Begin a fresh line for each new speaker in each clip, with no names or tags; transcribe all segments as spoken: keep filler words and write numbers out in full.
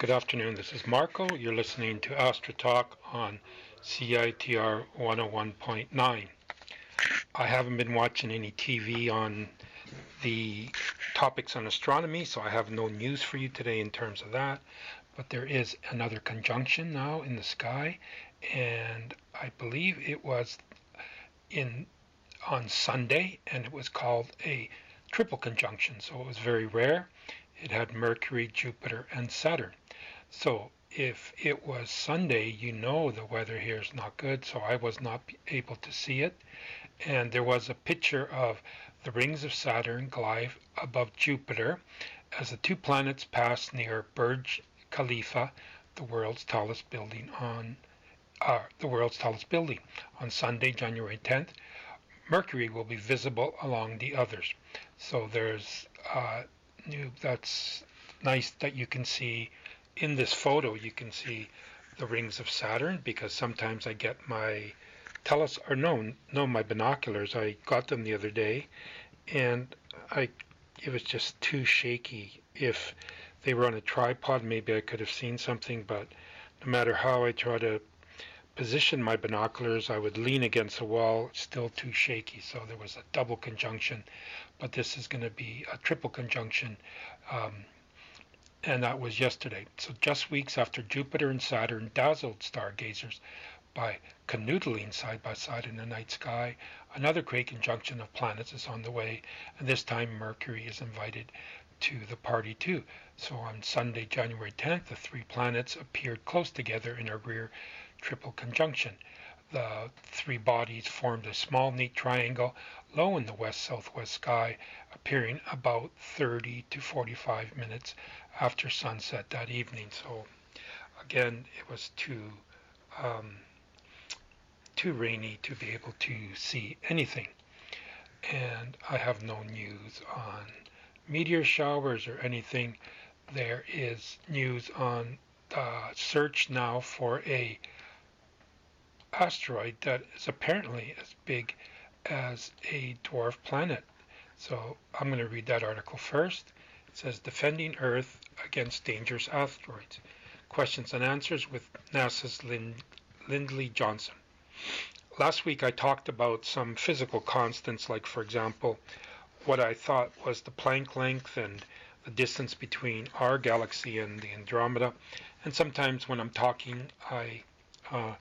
Good afternoon. This is Marco. You're listening to Astra Talk on C I T R one oh one point nine. I haven't been watching any T V on the topics on astronomy, so I have no news for you today in terms of that. But there is another conjunction now in the sky, and I believe it was in on Sunday, and it was called a triple conjunction, so it was very rare. It had Mercury, Jupiter, and Saturn. So if it was Sunday, you know the weather here is not good, so I was not able to see it. And there was a picture of the rings of Saturn glide above Jupiter as the two planets pass near Burj Khalifa, the world's tallest building on uh, the world's tallest building on Sunday, January tenth. Mercury will be visible along the others. So there's uh, new. That's nice that you can see in this photo. You can see the rings of Saturn, because sometimes I get my teles or no, no, my binoculars. I got them the other day, and I it was just too shaky. If they were on a tripod, maybe I could have seen something, but no matter how I try to position my binoculars, I would lean against the wall, still too shaky. So there was a double conjunction, but this is going to be a triple conjunction, um, and that was yesterday. So just weeks after Jupiter and Saturn dazzled stargazers by canoodling side by side in the night sky, another great conjunction of planets is on the way, and this time Mercury is invited to the party too. So on Sunday, January tenth, the three planets appeared close together in a rear triple conjunction. The three bodies formed a small, neat triangle low in the west-southwest sky, appearing about thirty to forty-five minutes after sunset that evening. So again, it was too um, too rainy to be able to see anything. And I have no news on meteor showers or anything. There is news on the search now for a asteroid that is apparently as big as a dwarf planet. So I'm going to read that article first. It says, Defending Earth Against Dangerous Asteroids. Questions and answers with NASA's Lind- Lindley Johnson. Last week I talked about some physical constants, like, for example, what I thought was the Planck length and the distance between our galaxy and the Andromeda. And sometimes when I'm talking, I uh,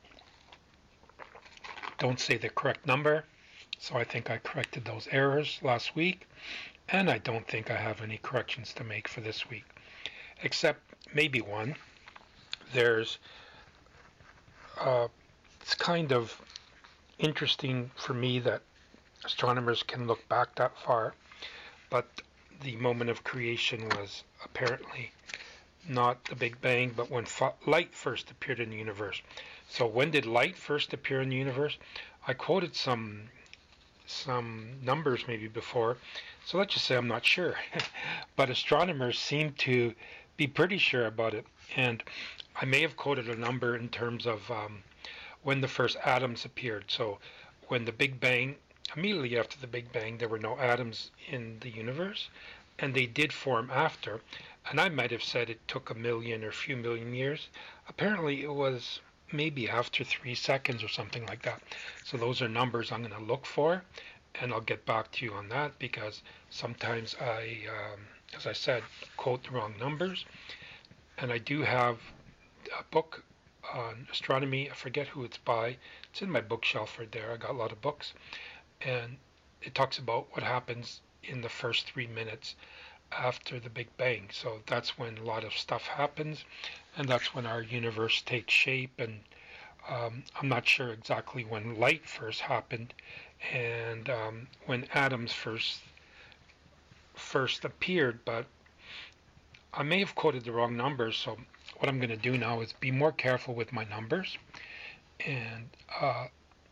don't say the correct number. So I think I corrected those errors last week. And I don't think I have any corrections to make for this week, except maybe one. There's, uh, it's kind of interesting for me that astronomers can look back that far, but the moment of creation was apparently not the Big Bang, but when light first appeared in the universe. So when did light first appear in the universe? I quoted some some numbers maybe before, so let's just say I'm not sure. But astronomers seem to be pretty sure about it, and I may have quoted a number in terms of um, when the first atoms appeared. So when the Big Bang, immediately after the Big Bang, there were no atoms in the universe, and they did form after. And I might have said it took a million or a few million years. Apparently it was maybe after three seconds or something like that. So those are numbers I'm going to look for, and I'll get back to you on that, because sometimes I, um, as I said, quote the wrong numbers. And I do have a book on astronomy. I forget who it's by. It's in my bookshelf right there. I got a lot of books, and it talks about what happens in the first three minutes after the Big Bang. So that's when a lot of stuff happens, and that's when our universe takes shape. And um, I'm not sure exactly when light first happened and um, when atoms first first appeared, but I may have quoted the wrong numbers. So what I'm going to do now is be more careful with my numbers. And uh,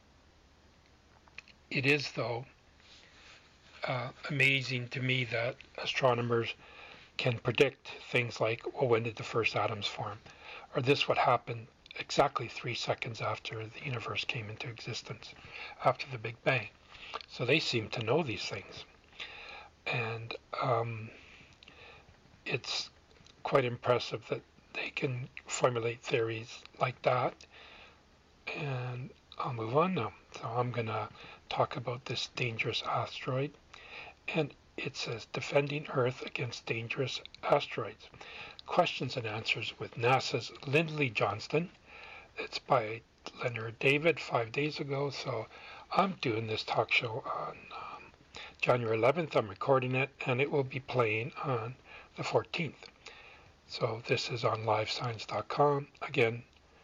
it is, though, Uh, amazing to me that astronomers can predict things like, well, when did the first atoms form? Or this what happened exactly three seconds after the universe came into existence, after the Big Bang. So they seem to know these things. And um, it's quite impressive that they can formulate theories like that. And I'll move on now. So I'm going to talk about this dangerous asteroid. And it says, Defending Earth Against Dangerous Asteroids. Questions and Answers with NASA's Lindley Johnston. It's by Leonard David five days ago. So I'm doing this talk show on um, January eleventh. I'm recording it, and it will be playing on the fourteenth. So this is on live science dot com. Again,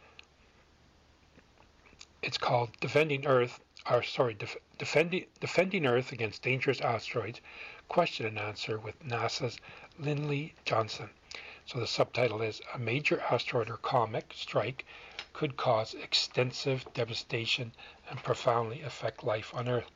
it's called Defending Earth, or sorry, Def Defending, Defending Earth Against Dangerous Asteroids, Question and Answer with NASA's Lindley Johnston. So the subtitle is, A Major Asteroid or Comet Strike Could Cause Extensive Devastation and Profoundly Affect Life on Earth.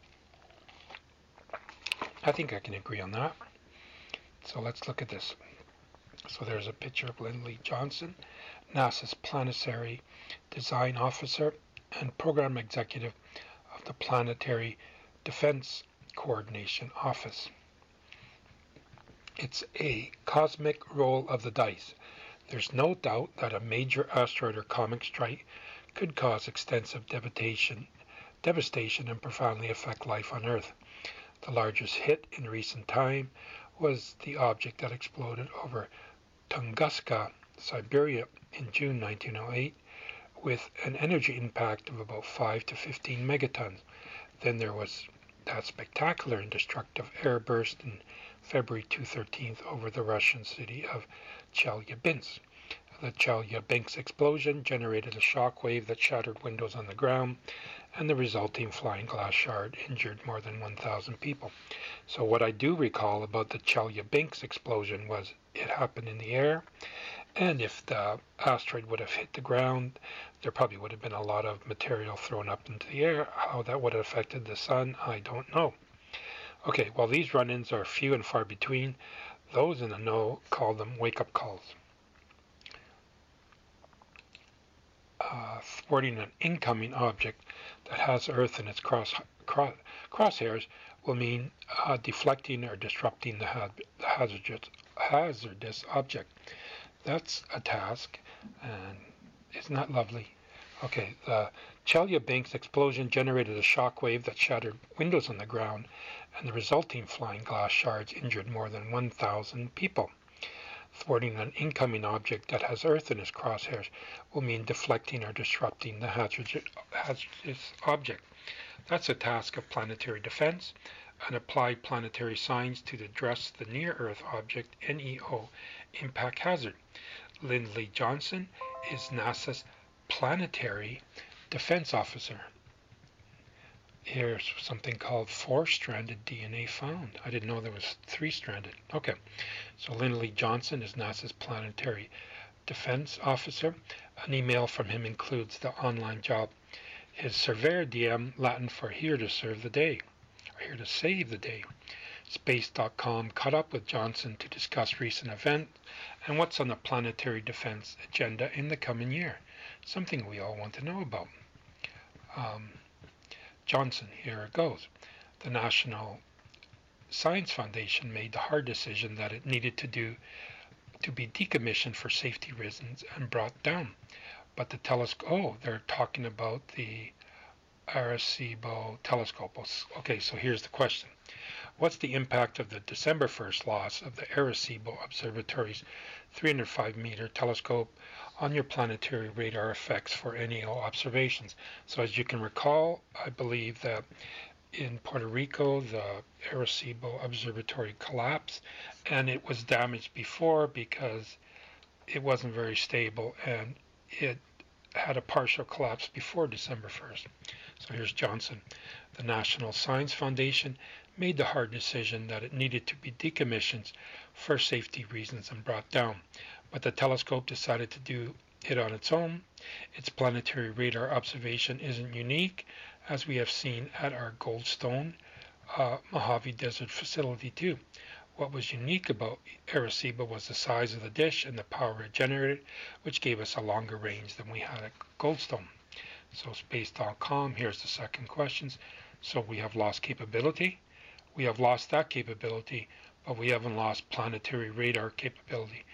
I think I can agree on that. So let's look at this. So there's a picture of Lindley Johnston, NASA's Planetary Design Officer and Program Executive of the Planetary Defense Coordination Office. It's a cosmic roll of the dice. There's no doubt that a major asteroid or comet strike could cause extensive devastation, devastation and profoundly affect life on Earth. The largest hit in recent time was the object that exploded over Tunguska, Siberia in June nineteen oh eight with an energy impact of about five to fifteen megatons. Then there was that spectacular and destructive airburst in February two thousand thirteen over the Russian city of Chelyabinsk. The Chelyabinsk explosion generated a shock wave that shattered windows on the ground, and the resulting flying glass shard injured more than one thousand people. So what I do recall about the Chelyabinsk explosion was it happened in the air, and if the asteroid would have hit the ground, there probably would have been a lot of material thrown up into the air. How that would have affected the sun, I don't know. Okay, while these run-ins are few and far between, those in the know call them wake-up calls. Uh, thwarting an incoming object that has Earth in its cross, cross, crosshairs will mean uh, deflecting or disrupting the, ha the hazardous, hazardous object. That's a task, and isn't that lovely? Okay, the Chelyabinsk explosion generated a shock wave that shattered windows on the ground, and the resulting flying glass shards injured more than one thousand people. Thwarting an incoming object that has Earth in its crosshairs will mean deflecting or disrupting the hazardous, hazardous object. That's a task of planetary defense and applied planetary science to address the near-Earth object N E O impact hazard. Lindley Johnston is NASA's Planetary Defense Officer. Here's something called four-stranded D N A found. I didn't know there was three-stranded. Okay, so Lindley Johnston is NASA's Planetary Defense Officer. An email from him includes the online job. His Surveyor D M, Latin for here to serve the day, or here to save the day. Space dot com caught up with Johnston to discuss recent events and what's on the planetary defense agenda in the coming year, something we all want to know about. Um, Johnston, here it goes. The National Science Foundation made the hard decision that it needed to do to be decommissioned for safety reasons and brought down. But the telescope, oh, they're talking about the Arecibo telescope. Okay, so here's the question. What's the impact of the December first loss of the Arecibo Observatory's three hundred five meter telescope on your planetary radar effects for N E O observations? So as you can recall, I believe that in Puerto Rico, the Arecibo Observatory collapsed, and it was damaged before because it wasn't very stable, and it had a partial collapse before December first. So here's Johnston. The National Science Foundation made the hard decision that it needed to be decommissioned for safety reasons and brought down. But the telescope decided to do it on its own. Its planetary radar observation isn't unique, as we have seen at our Goldstone uh, Mojave Desert facility too. What was unique about Arecibo was the size of the dish and the power it generated, which gave us a longer range than we had at Goldstone. So space dot com, here's the second question. So we have lost capability. We have lost that capability, but we haven't lost planetary radar capability.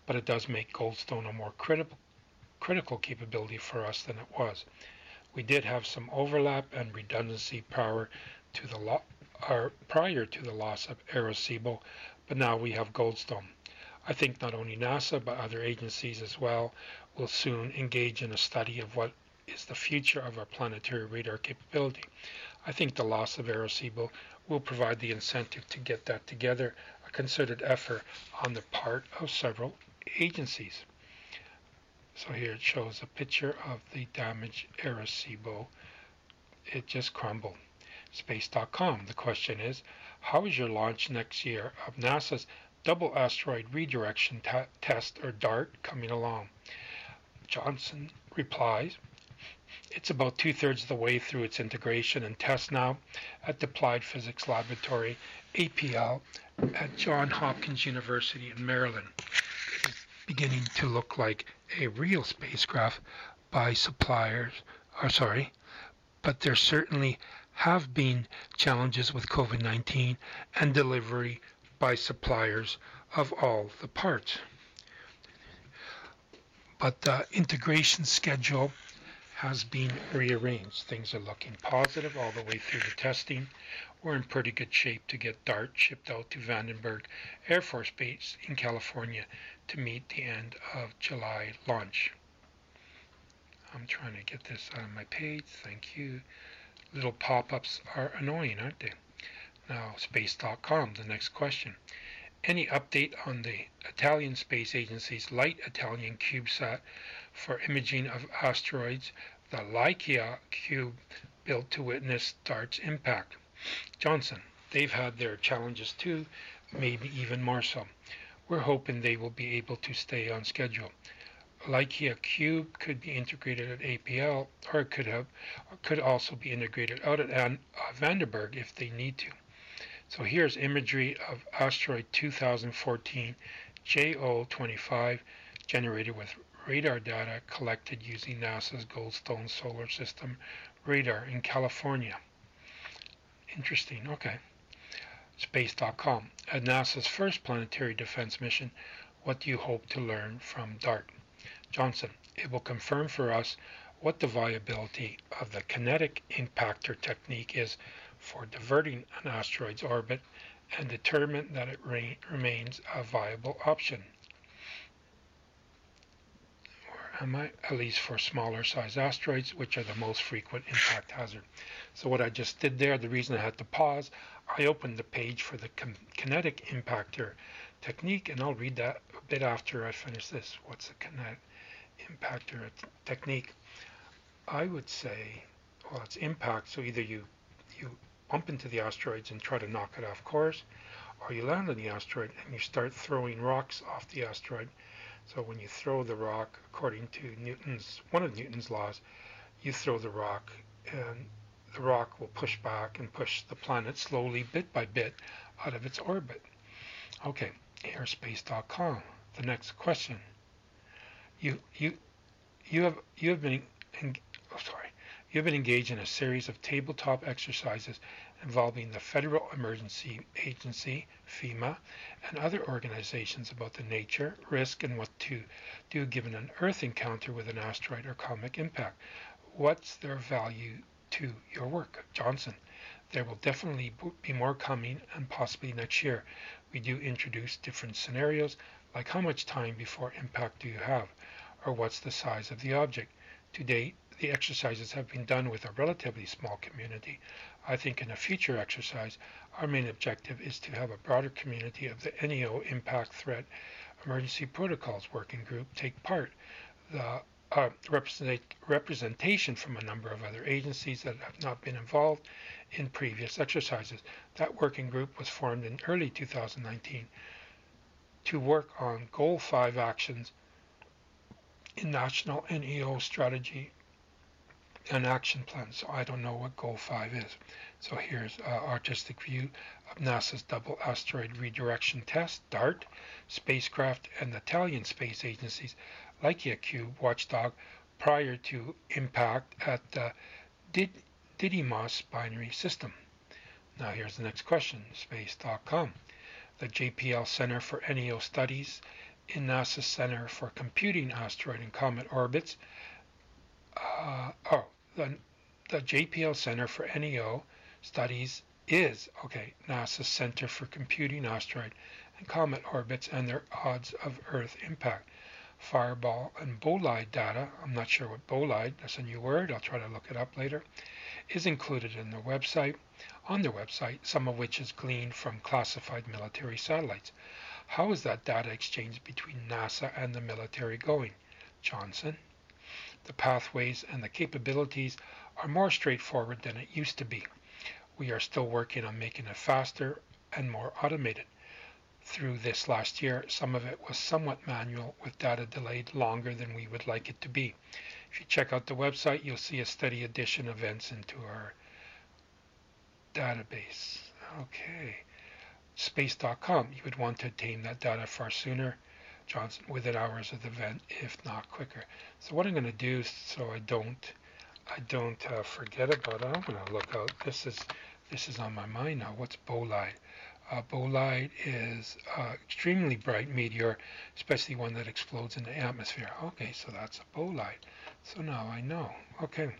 but it does make Goldstone a more critical critical capability for us than it was. We did have some overlap and redundancy prior to the lo- or prior to the loss of Arecibo, but now we have Goldstone. I think not only NASA but other agencies as well will soon engage in a study of what is the future of our planetary radar capability. I think the loss of Arecibo will provide the incentive to get that together, a concerted effort on the part of several agencies. So here it shows a picture of the damaged Arecibo. It just crumbled. Space dot com. The question is, how is your launch next year of NASA's Double Asteroid Redirection Test, or DART, coming along? Johnson replies, it's about two-thirds of the way through its integration and test now at the Applied Physics Laboratory, A P L, at Johns Hopkins University in Maryland. It is beginning to look like a real spacecraft by suppliers, or sorry, but there certainly have been challenges with COVID nineteen and delivery by suppliers of all the parts. But the integration schedule has been rearranged. Things are looking positive all the way through the testing. We're in pretty good shape to get DART shipped out to Vandenberg Air Force Base in California to meet the end of July launch. I'm trying to get this on my page. Thank you. Little pop-ups are annoying, aren't they? Now, space dot com, the next question. Any update on the Italian Space Agency's Light Italian CubeSat for imaging of asteroids, the Lycia Cube, built to witness DART's impact? Johnson, they've had their challenges too, maybe even more so. We're hoping they will be able to stay on schedule. Lycia Cube could be integrated at A P L, or it could have, or could also be integrated out at An, uh, Vandenberg if they need to. So here's imagery of asteroid two thousand fourteen J O twenty-five generated with radar data collected using NASA's Goldstone Solar System radar in California. Interesting, okay. Space dot com. At NASA's first planetary defense mission, what do you hope to learn from DART? Johnson, it will confirm for us what the viability of the kinetic impactor technique is for diverting an asteroid's orbit and determine that it re remains a viable option. Or am I? At least for smaller size asteroids, which are the most frequent impact hazard. So what I just did there, the reason I had to pause, I opened the page for the kinetic impactor technique, and I'll read that a bit after I finish this. What's the kinetic impactor technique? I would say, well, it's impact, so either you you bump into the asteroids and try to knock it off course, or you land on the asteroid and you start throwing rocks off the asteroid. So when you throw the rock, according to Newton's, one of Newton's laws, you throw the rock and the rock will push back and push the planet slowly, bit by bit, out of its orbit. Okay, airspace dot com. The next question. You you you have you have been in, oh, sorry. You have been engaged in a series of tabletop exercises involving the Federal Emergency Agency, FEMA, and other organizations about the nature, risk, and what to do given an Earth encounter with an asteroid or comet impact. What's their value to your work? Johnson, there will definitely be more coming, and possibly next year. We do introduce different scenarios, like how much time before impact do you have, or what's the size of the object. To date, the exercises have been done with a relatively small community. I think in a future exercise, our main objective is to have a broader community of the N E O Impact Threat Emergency Protocols Working Group take part. The uh, represent, representation from a number of other agencies that have not been involved in previous exercises. That working group was formed in early two thousand nineteen to work on Goal five actions in National N E O Strategy and Action Plan. So I don't know what Goal five is. So here's an artistic view of NASA's Double Asteroid Redirection Test, DART, spacecraft, and the Italian Space Agency's Lycia Cube watchdog prior to impact at the Did Didymos binary system. Now here's the next question, space dot com. The J P L Center for N E O Studies in NASA's Center for Computing Asteroid and Comet Orbits. Uh, oh, the, the J P L Center for N E O Studies is, okay, NASA's Center for Computing Asteroid and Comet Orbits and their odds of Earth impact. Fireball and bolide data, I'm not sure what bolide, that's a new word, I'll try to look it up later, is included in their website, on their website, some of which is gleaned from classified military satellites. How is that data exchange between NASA and the military going? Johnson. The pathways and the capabilities are more straightforward than it used to be. We are still working on making it faster and more automated. Through this last year, some of it was somewhat manual with data delayed longer than we would like it to be. If you check out the website, you'll see a steady addition of events into our database. Okay. Space dot com, you would want to obtain that data far sooner, Johnson, within hours of the event, if not quicker. So what I'm going to do, so I don't, I don't uh, forget about it, I'm going to look out. This is, this is on my mind now. What's bolide? Uh, bolide is uh, extremely bright meteor, especially one that explodes in the atmosphere. Okay, so that's a bolide. So now I know. Okay.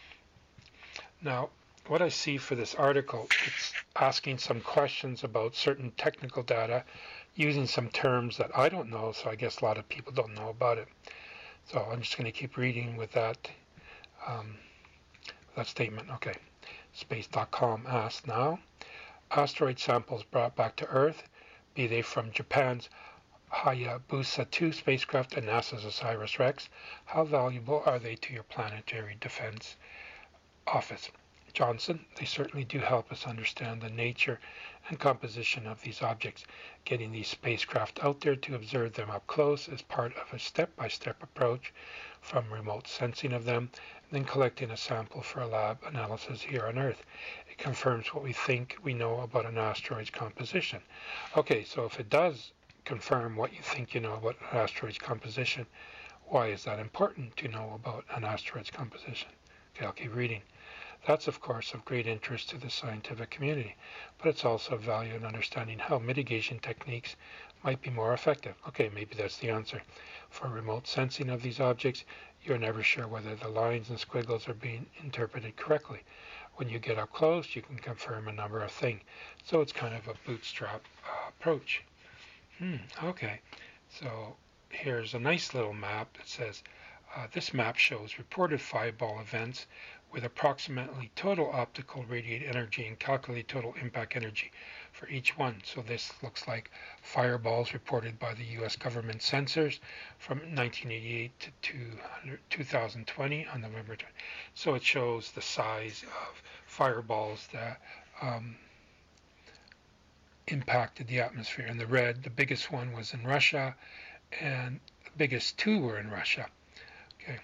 Now, what I see for this article, it's asking some questions about certain technical data using some terms that I don't know, so I guess a lot of people don't know about it. So I'm just going to keep reading with that, um, that statement. Okay. Space dot com asks now, asteroid samples brought back to Earth, be they from Japan's Hayabusa two spacecraft and NASA's OSIRIS-REx, how valuable are they to your planetary defense office? Johnson, they certainly do help us understand the nature and composition of these objects. Getting these spacecraft out there to observe them up close is part of a step-by-step approach, from remote sensing of them, and then collecting a sample for a lab analysis here on Earth. It confirms what we think we know about an asteroid's composition. Okay, so if it does confirm what you think you know about an asteroid's composition, why is that important to know about an asteroid's composition? Okay, I'll keep reading. That's, of course, of great interest to the scientific community, but it's also of value in understanding how mitigation techniques might be more effective. Okay, maybe that's the answer. For remote sensing of these objects, you're never sure whether the lines and squiggles are being interpreted correctly. When you get up close, you can confirm a number of things. So it's kind of a bootstrap uh, approach. Hmm, okay, so here's a nice little map that says, uh, this map shows reported fireball events with approximately total optical radiated energy and calculated total impact energy for each one. So this looks like fireballs reported by the U S government sensors from nineteen eighty-eight to two thousand twenty on November twentieth. So it shows the size of fireballs that um, impacted the atmosphere. In the red, the biggest one was in Russia, and the biggest two were in Russia. Okay.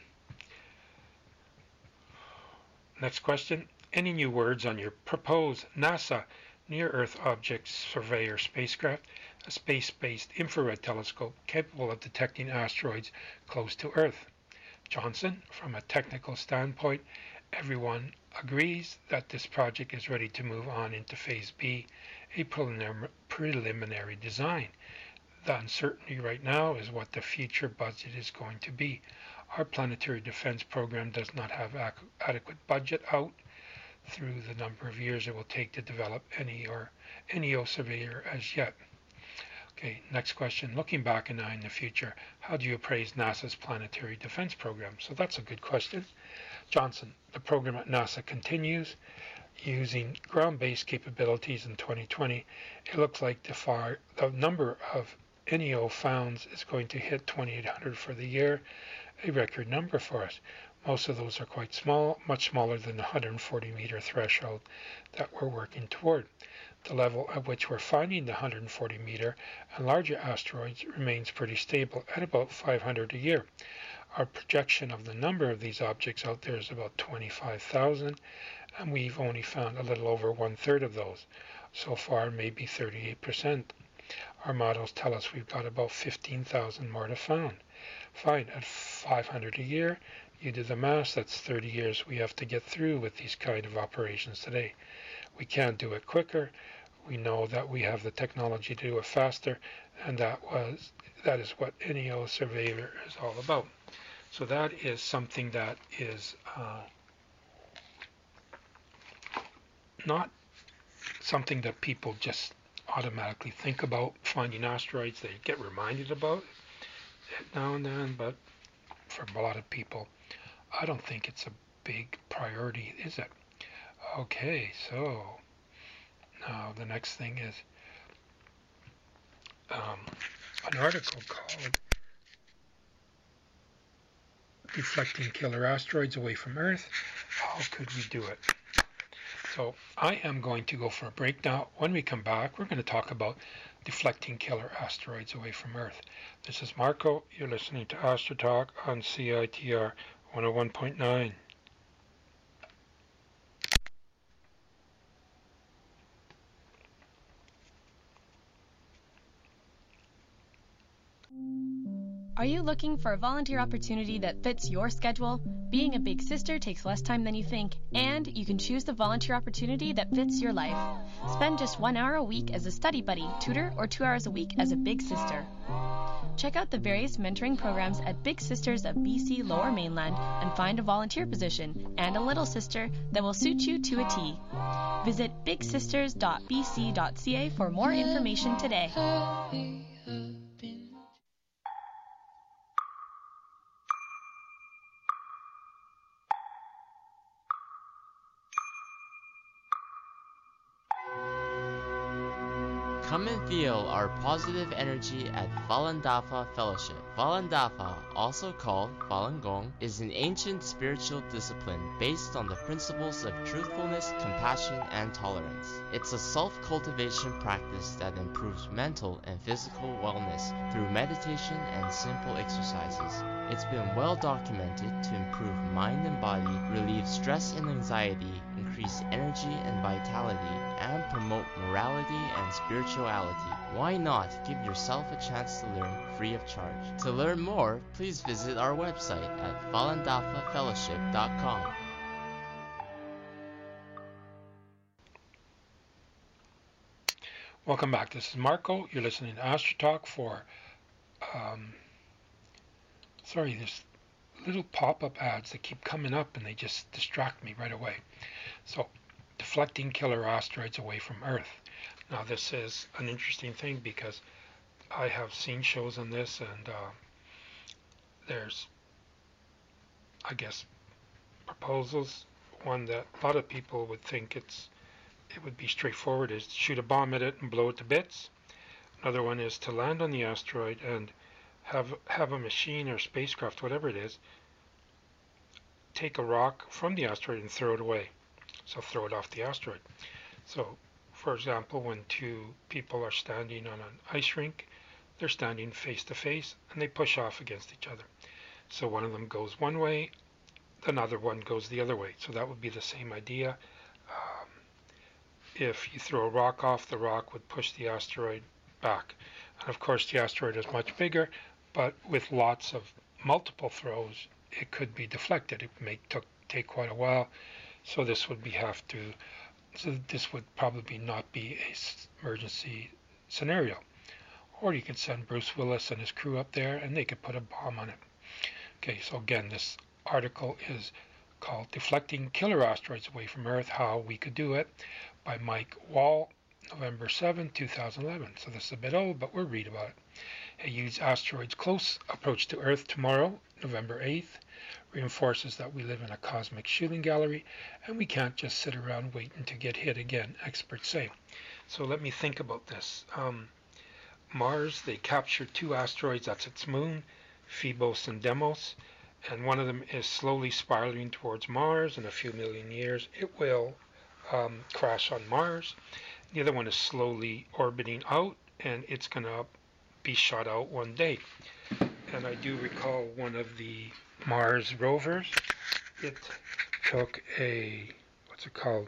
Next question. Any new words on your proposed NASA Near-Earth Object Surveyor spacecraft, a space-based infrared telescope capable of detecting asteroids close to Earth? Johnson, from a technical standpoint, everyone agrees that this project is ready to move on into Phase B, a preliminary design. The uncertainty right now is what the future budget is going to be. Our planetary defense program does not have adequate budget out through the number of years it will take to develop any or N E O surveyor as yet. Okay, next question. Looking back and now in the future, how do you appraise NASA's planetary defense program? So that's a good question. Johnson, the program at NASA continues using ground-based capabilities in twenty twenty. It looks like the, far, the number of N E O founds is going to hit twenty-eight hundred for the year, a record number for us. Most of those are quite small, much smaller than the one hundred forty meter threshold that we're working toward. The level at which we're finding the one hundred forty meter and larger asteroids remains pretty stable at about five hundred a year. Our projection of the number of these objects out there is about twenty-five thousand, and we've only found a little over one-third of those. So far, maybe thirty-eight percent. Our models tell us we've got about fifteen thousand more to find. Fine, at five hundred a year, you do the math, that's thirty years we have to get through with these kind of operations today. We can't do it quicker. We know that we have the technology to do it faster, and that was that is what N E O Surveyor is all about. So that is something that is uh, not something that people just automatically think about. Finding asteroids, they get reminded about it now and then, but for a lot of people, I don't think it's a big priority, is it? Okay, so now the next thing is um, an article called Deflecting Killer Asteroids Away from Earth. How could we do it? So I am going to go for a break now. When we come back, we're going to talk about deflecting killer asteroids away from Earth. This is Marco. You're listening to Astro Talk on C I T R one oh one point nine.
Are you looking for a volunteer opportunity that fits your schedule? Being a big sister takes less time than you think, and you can choose the volunteer opportunity that fits your life. Spend just one hour a week as a study buddy, tutor, or two hours a week as a big sister. Check out the various mentoring programs at Big Sisters of B C Lower Mainland and find a volunteer position and a little sister that will suit you to a T. Visit big sisters dot b c dot c a for more information today.
Come and feel our positive energy at Falun Dafa Fellowship. Falun Dafa, also called Falun Gong, is an ancient spiritual discipline based on the principles of truthfulness, compassion, and tolerance. It's a self-cultivation practice that improves mental and physical wellness through meditation and simple exercises. It's been well documented to improve mind and body, relieve stress and anxiety, increase energy and vitality, and promote morality and spirituality. Why not give yourself a chance to learn free of charge? To learn more, please visit our website at falun dafa fellowship dot com.
Welcome back. This is Marco. You're listening to Astro Talk for, um, sorry, there's little pop-up ads that keep coming up and they just distract me right away. So, deflecting killer asteroids away from Earth. Now this is an interesting thing because I have seen shows on this, and uh, there's, I guess, proposals. One that a lot of people would think it's it would be straightforward is to shoot a bomb at it and blow it to bits. Another one is to land on the asteroid and have have a machine or spacecraft, whatever it is, take a rock from the asteroid and throw it away. So throw it off the asteroid. So, for example, when two people are standing on an ice rink, they're standing face to face and they push off against each other. So one of them goes one way, another one goes the other way. So that would be the same idea. Um, if you throw a rock off, the rock would push the asteroid back. And of course the asteroid is much bigger, but with lots of multiple throws, it could be deflected. It may take quite a while. So this would be have to So this would probably not be a emergency scenario. Or you could send Bruce Willis and his crew up there and they could put a bomb on it. Okay, so again, this article is called Deflecting Killer Asteroids Away from Earth, How We Could Do It, by Mike Wall, November seventh, two thousand eleven. So this is a bit old, but we'll read about it. A huge asteroid's close approach to Earth tomorrow, November eighth, reinforces that we live in a cosmic shooting gallery and we can't just sit around waiting to get hit again, experts say. So let me think about this. Um, Mars, they captured two asteroids, that's its moon, Phobos and Deimos, and one of them is slowly spiraling towards Mars. In a few million years it will um, crash on Mars. The other one is slowly orbiting out and it's going to be shot out one day. And I do recall one of the Mars rovers, it took a, what's it called,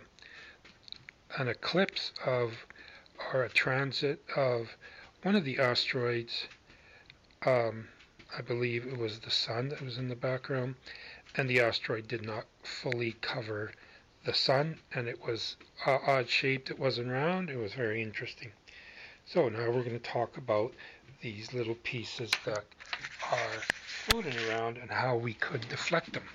an eclipse of, or a transit of one of the asteroids. um, I believe it was the sun that was in the background, and the asteroid did not fully cover the sun, and it was uh, odd shaped, it wasn't round, it was very interesting. So now we're going to talk about these little pieces that are floating around and how we could deflect them.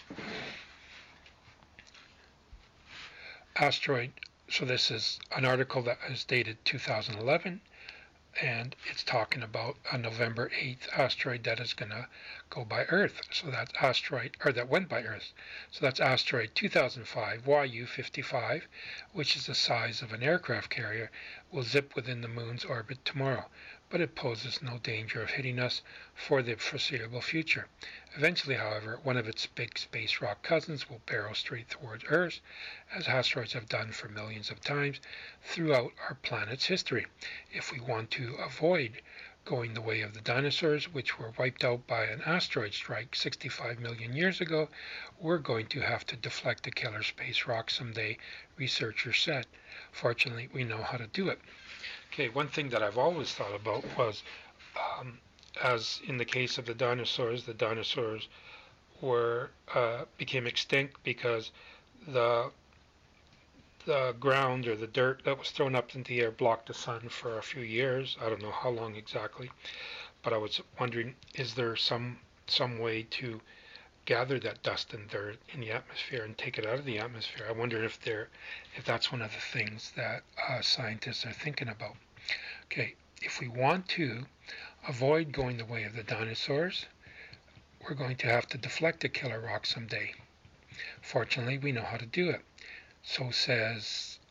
Asteroid, so this is an article that is dated two thousand eleven, and it's talking about a November eighth asteroid that is going to go by Earth. So that's asteroid, or that went by Earth. So that's asteroid two thousand five Y U fifty-five, which is the size of an aircraft carrier, will zip within the moon's orbit tomorrow, but it poses no danger of hitting us for the foreseeable future. Eventually, however, one of its big space rock cousins will barrel straight towards Earth, as asteroids have done for millions of times throughout our planet's history. If we want to avoid going the way of the dinosaurs, which were wiped out by an asteroid strike sixty-five million years ago, we're going to have to deflect a killer space rock someday, researchers said. Fortunately, we know how to do it. Okay, one thing that I've always thought about was, um, as in the case of the dinosaurs, the dinosaurs were uh, became extinct because the the ground or the dirt that was thrown up into the air blocked the sun for a few years. I don't know how long exactly, but I was wondering, is there some some way to gather that dust and dirt in the atmosphere and take it out of the atmosphere? I wonder if there, if that's one of the things that uh, scientists are thinking about. Okay, if we want to avoid going the way of the dinosaurs, we're going to have to deflect a killer rock someday. Fortunately, we know how to do it. So says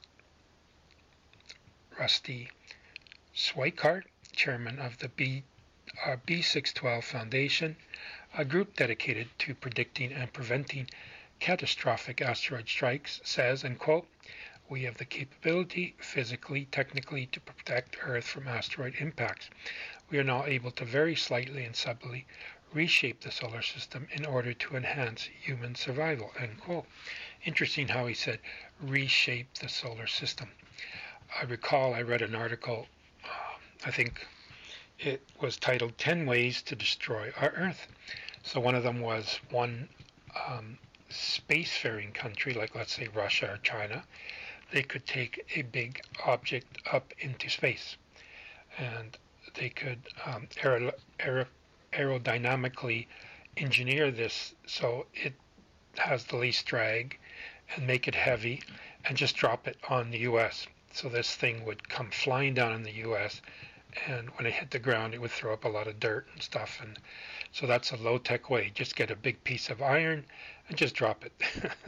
Rusty Schweikart, chairman of the B, uh, B six twelve Foundation, a group dedicated to predicting and preventing catastrophic asteroid strikes, says, and quote, "We have the capability, physically, technically, to protect Earth from asteroid impacts. We are now able to very slightly and subtly reshape the solar system in order to enhance human survival," end quote. Interesting how he said, reshape the solar system. I recall I read an article, uh, I think it was titled ten ways to Destroy Our Earth. So one of them was one um, spacefaring country, like let's say Russia or China, they could take a big object up into space, and they could um, aer aer aerodynamically engineer this so it has the least drag and make it heavy and just drop it on the U S. So this thing would come flying down in the U S, and when it hit the ground it would throw up a lot of dirt and stuff, and so that's a low-tech way. Just get a big piece of iron and just drop it.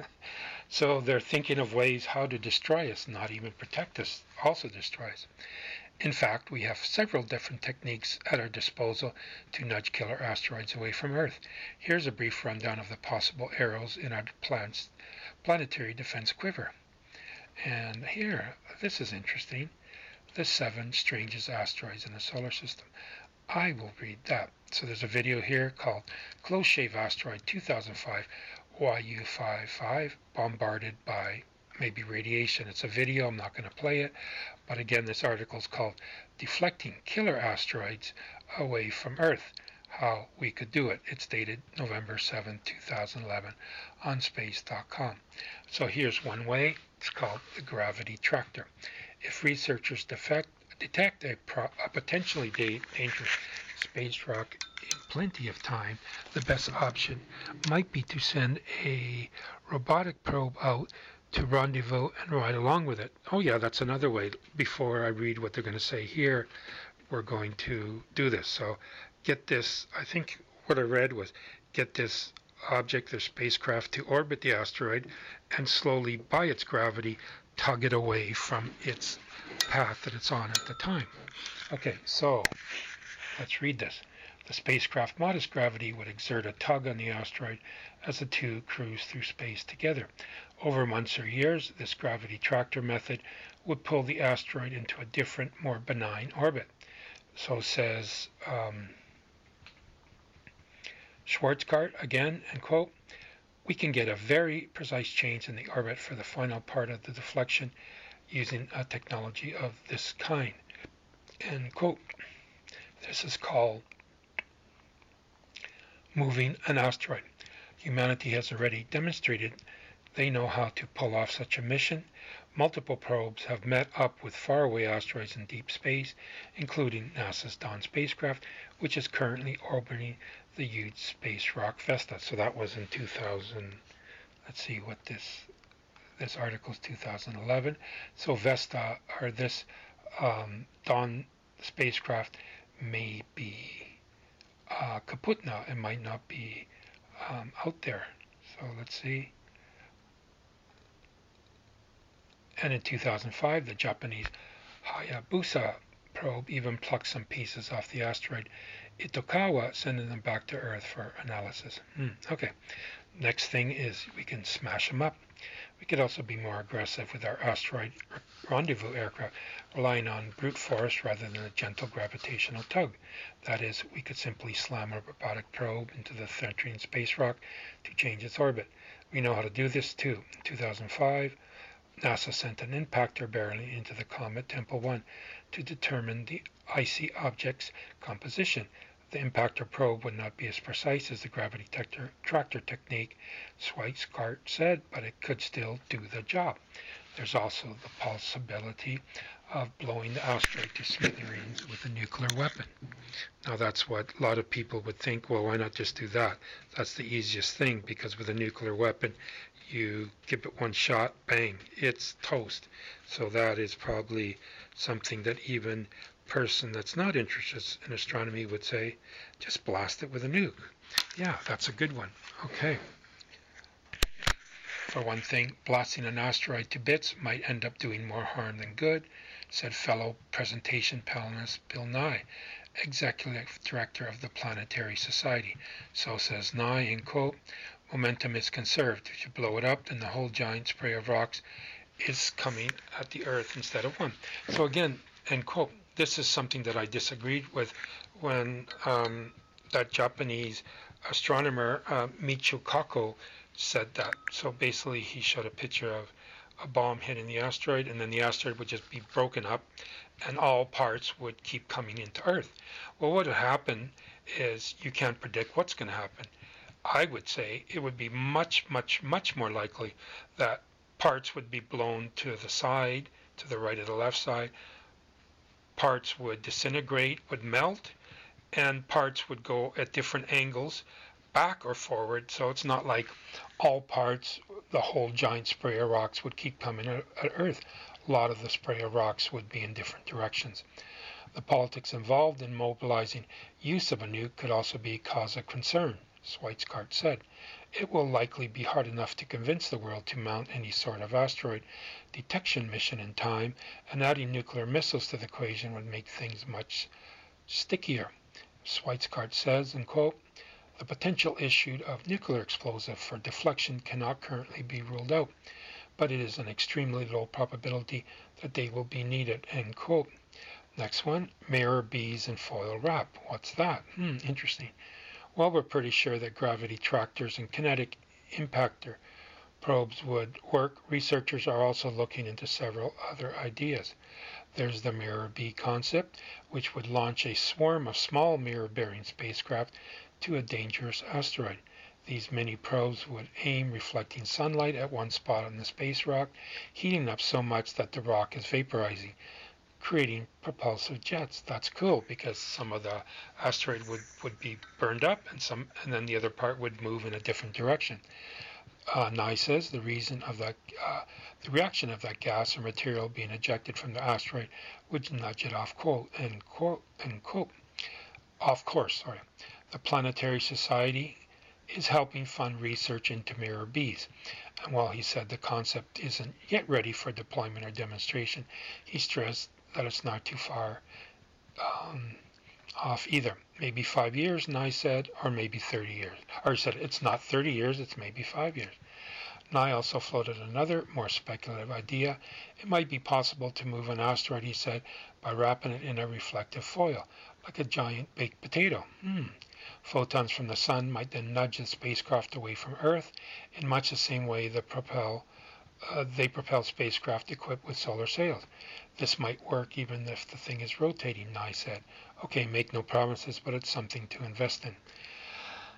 So they're thinking of ways how to destroy us, not even protect us, also destroy us. In fact, we have several different techniques at our disposal to nudge killer asteroids away from Earth. Here's a brief rundown of the possible arrows in our planet's planetary defense quiver. And here, this is interesting, the seven strangest asteroids in the solar system. I will read that. So there's a video here called Close Shave Asteroid two thousand five Y U fifty-five, bombarded by maybe radiation. It's a video, I'm not going to play it, but again, this article is called Deflecting Killer Asteroids Away from Earth, How We Could Do It. It's dated November seventh, two thousand eleven on space dot com. So here's one way. It's called the gravity tractor. If researchers defect, detect a, pro, a potentially da dangerous space rock in plenty of time, the best option might be to send a robotic probe out to rendezvous and ride along with it. Oh yeah, that's another way. Before I read what they're going to say here, we're going to do this. So get this, I think what I read was get this object, the spacecraft, to orbit the asteroid and slowly, by its gravity, tug it away from its path that it's on at the time. Okay, so let's read this. The spacecraft modest gravity would exert a tug on the asteroid as the two cruise through space together. Over months or years, this gravity tractor method would pull the asteroid into a different, more benign orbit. So says um, Schwarzkart again, and quote, "We can get a very precise change in the orbit for the final part of the deflection using a technology of this kind," end quote. This is called moving an asteroid. Humanity has already demonstrated they know how to pull off such a mission. Multiple probes have met up with faraway asteroids in deep space, including NASA's Dawn spacecraft, which is currently orbiting the huge space rock Vesta. So that was in two thousand. Let's see what this this article is two thousand eleven. So Vesta, or this um, Dawn spacecraft, may be uh, kaput now. It might not be um, out there. So let's see. And in two thousand five, the Japanese Hayabusa probe even plucked some pieces off the asteroid Itokawa, sending them back to Earth for analysis. Hmm, okay. Next thing is we can smash them up. We could also be more aggressive with our asteroid rendezvous aircraft, relying on brute force rather than a gentle gravitational tug. That is, we could simply slam a robotic probe into the thirteen space rock to change its orbit. We know how to do this too. In two thousand five, NASA sent an impactor barreling into the comet Tempel one to determine the icy object's composition. The impactor probe would not be as precise as the gravity tractor technique, Schweikart said, but it could still do the job. There's also the possibility of blowing the asteroid to smithereens with a nuclear weapon. Now that's what a lot of people would think, well, why not just do that? That's the easiest thing, because with a nuclear weapon, you give it one shot, bang, it's toast. So that is probably something that even person that's not interested in astronomy would say, just blast it with a nuke. Yeah, that's a good one. Okay. For one thing, blasting an asteroid to bits might end up doing more harm than good, said fellow presentation panelist Bill Nye, executive director of the Planetary Society. So says Nye, in quote, momentum is conserved. If you blow it up, then the whole giant spray of rocks is coming at the Earth instead of one. So again, end quote, this is something that I disagreed with when um, that Japanese astronomer uh, Michio Kaku said that. So basically he showed a picture of a bomb hitting the asteroid, and then the asteroid would just be broken up and all parts would keep coming into Earth. Well, what would happen is you can't predict what's going to happen. I would say it would be much, much, much more likely that parts would be blown to the side, to the right or the left side, parts would disintegrate, would melt, and parts would go at different angles, back or forward. So it's not like all parts, the whole giant spray of rocks would keep coming at Earth. A lot of the spray of rocks would be in different directions. The politics involved in mobilizing use of a nuke could also be cause of concern, Schweikart said. It will likely be hard enough to convince the world to mount any sort of asteroid detection mission in time, and adding nuclear missiles to the equation would make things much stickier. Schweikart says, in quote, the potential issue of nuclear explosive for deflection cannot currently be ruled out, but it is an extremely low probability that they will be needed, end quote. Next one, mirror bees and foil wrap. What's that? Hmm, interesting. Well, we're pretty sure that gravity tractors and kinetic impactor probes would work. Researchers are also looking into several other ideas. There's the mirror bee concept, which would launch a swarm of small mirror-bearing spacecraft to a dangerous asteroid. These mini probes would aim reflecting sunlight at one spot on the space rock, heating up so much that the rock is vaporizing, creating propulsive jets. That's cool, because some of the asteroid would, would be burned up, and some, and then the other part would move in a different direction. Uh, Nye says the reason of that, uh, the reaction of that gas or material being ejected from the asteroid would nudge it off quote end quote end quote off course. Sorry, the Planetary Society is helping fund research into mirror bees. And while he said the concept isn't yet ready for deployment or demonstration, he stressed that it's not too far um, off either. Maybe five years, Nye said, or maybe thirty years. Or he said it's not thirty years, it's maybe five years. Nye also floated another, more speculative idea. It might be possible to move an asteroid, he said, by wrapping it in a reflective foil, like a giant baked potato. Hmm. Photons from the sun might then nudge the spacecraft away from Earth in much the same way the propel, uh, they propel spacecraft equipped with solar sails. This might work even if the thing is rotating, Nye said. Okay, make no promises, but it's something to invest in.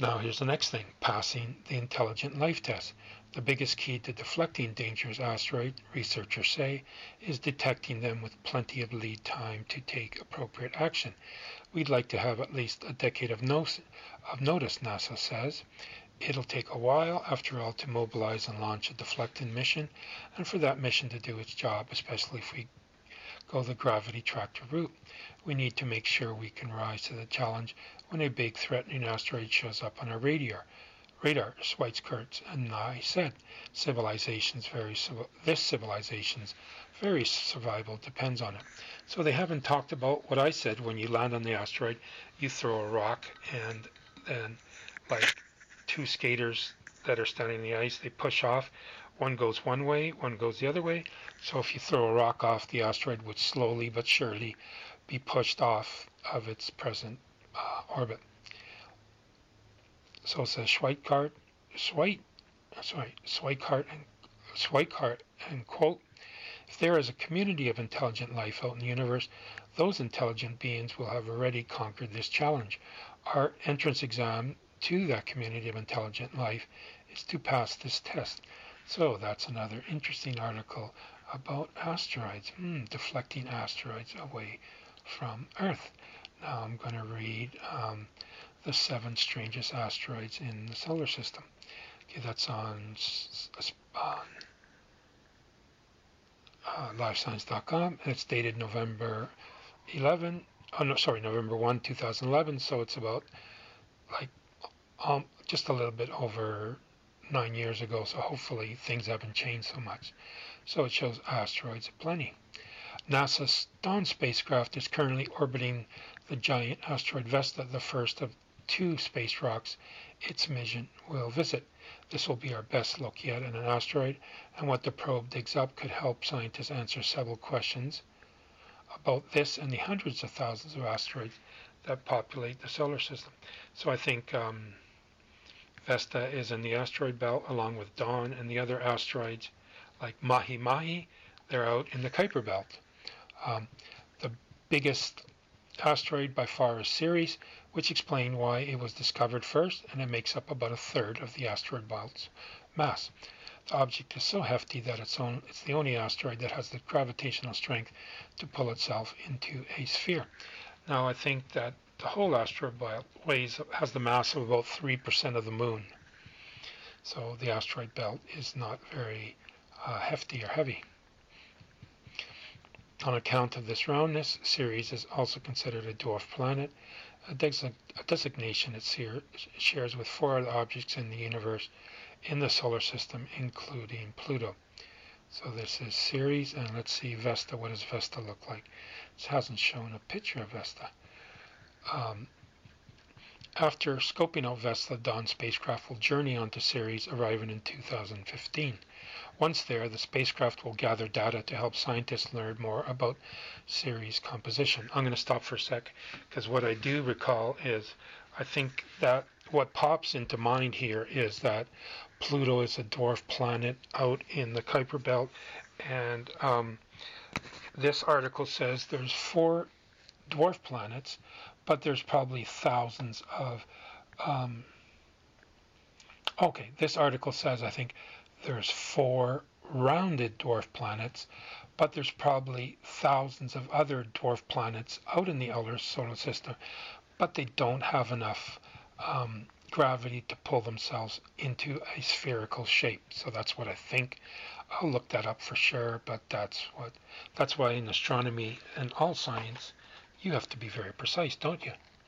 Now here's the next thing, passing the intelligent life test. The biggest key to deflecting dangerous asteroids, researchers say, is detecting them with plenty of lead time to take appropriate action. We'd like to have at least a decade of, no of notice, NASA says. It'll take a while, after all, to mobilize and launch a deflecting mission, and for that mission to do its job, especially if we go the gravity tractor route. We need to make sure we can rise to the challenge when a big threatening asteroid shows up on our radar. Radar, Schweikart and Nye said, civilizations very this civilization's very survival depends on it. So they haven't talked about what I said. When you land on the asteroid, you throw a rock, and then like two skaters that are standing in the ice, they push off. One goes one way, one goes the other way. So if you throw a rock off, the asteroid would slowly but surely be pushed off of its present uh, orbit. So it says Schweikart, Schweik, sorry, Schweikart and Schweikart and quote, if there is a community of intelligent life out in the universe, those intelligent beings will have already conquered this challenge. Our entrance exam to that community of intelligent life is to pass this test. So that's another interesting article about asteroids, hmm, deflecting asteroids away from Earth. Now I'm going to read um, the seven strangest asteroids in the solar system. Okay, that's on, on uh, live science dot com, and it's dated November eleventh. Oh no, sorry, November first, two thousand eleven. So it's about like um, just a little bit over nine years ago. So hopefully things haven't changed so much. So it shows asteroids aplenty. NASA's Dawn spacecraft is currently orbiting the giant asteroid Vesta, the first of two space rocks its mission will visit. This will be our best look yet at an asteroid, and what the probe digs up could help scientists answer several questions about this and the hundreds of thousands of asteroids that populate the solar system. So I think um, Vesta is in the asteroid belt along with Dawn, and the other asteroids like Mahi Mahi, they're out in the Kuiper belt. Um, the biggest asteroid by far is Ceres, which explains why it was discovered first, and it makes up about a third of the asteroid belt's mass. The object is so hefty that it's, own, it's the only asteroid that has the gravitational strength to pull itself into a sphere. Now I think that the whole asteroid belt weighs, has the mass of about three percent of the moon. So the asteroid belt is not very uh, hefty or heavy. On account of this roundness, Ceres is also considered a dwarf planet, a, des a designation it shares with four other objects in the universe in the solar system, including Pluto. So this is Ceres, and let's see Vesta. What does Vesta look like? It hasn't shown a picture of Vesta. Um, after scoping out Vesta, Dawn spacecraft will journey onto Ceres, arriving in two thousand fifteen. Once there, the spacecraft will gather data to help scientists learn more about Ceres composition. I'm going to stop for a sec, because what I do recall is, I think that what pops into mind here is that Pluto is a dwarf planet out in the Kuiper belt, and um, this article says there's four dwarf planets, but there's probably thousands of um, okay, this article says, I think, there's four rounded dwarf planets, but there's probably thousands of other dwarf planets out in the outer solar system, but they don't have enough um, gravity to pull themselves into a spherical shape. So that's what I think. I'll look that up for sure, but that's what that's why in astronomy and all science you have to be very precise, don't you?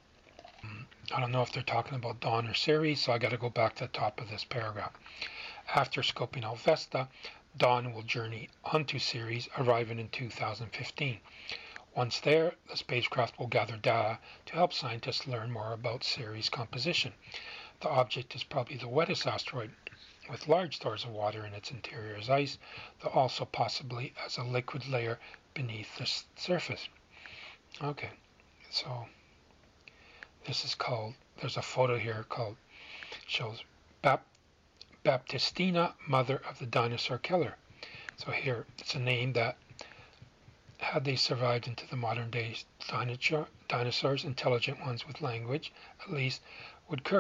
I don't know if they're talking about Dawn or Ceres, so I got to go back to the top of this paragraph. After scoping out Vesta, Dawn will journey onto Ceres, arriving in two thousand fifteen. Once there, the spacecraft will gather data to help scientists learn more about Ceres composition. The object is probably the wettest asteroid, with large stores of water in its interior as ice, though also possibly as a liquid layer beneath the surface. Okay, so this is called, there's a photo here called, shows Bap Baptistina, mother of the dinosaur killer. So here, it's a name that, had they survived into the modern day dinosaur, dinosaurs, intelligent ones with language, at least, would curse.